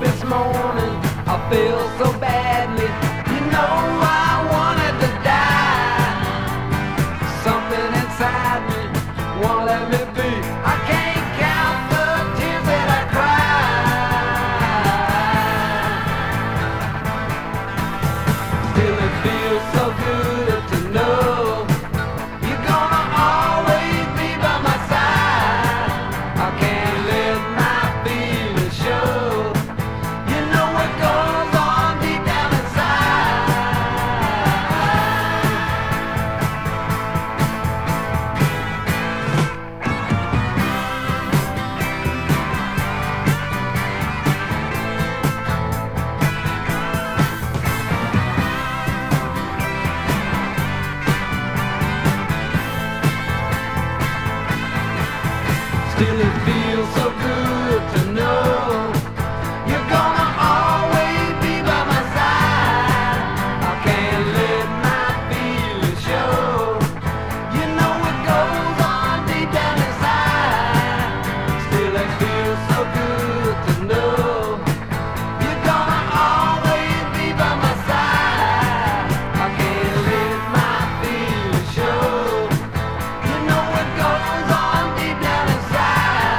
this morning, I feel so badly. You know I wanted to die. Something inside me won't let me be. I can't count the tears that I cry. Still it feels so good to know you're gonna always be by my side. I can't let my feelings show. You know what goes on deep down inside. Still it feels so good to know you're gonna always be by my side. I can't let my feelings show. You know what goes on deep down inside. Still it feels so good to know you're gonna always be by my side. I can't let my feelings show. You know what goes on deep down inside.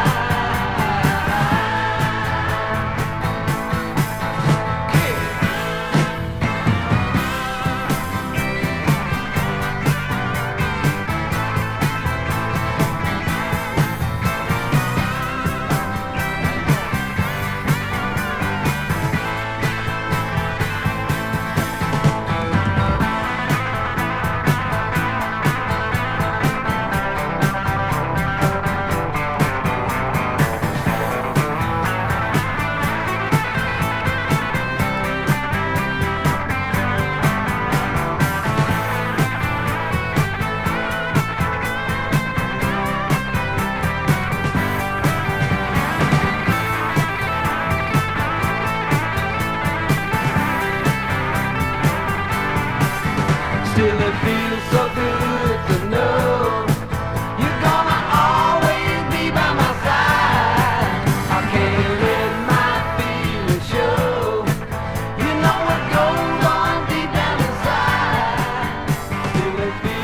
Still it feels so good to know you're gonna always be by my side. I can't let my feelings show. You know what goes on deep down inside. Still it feels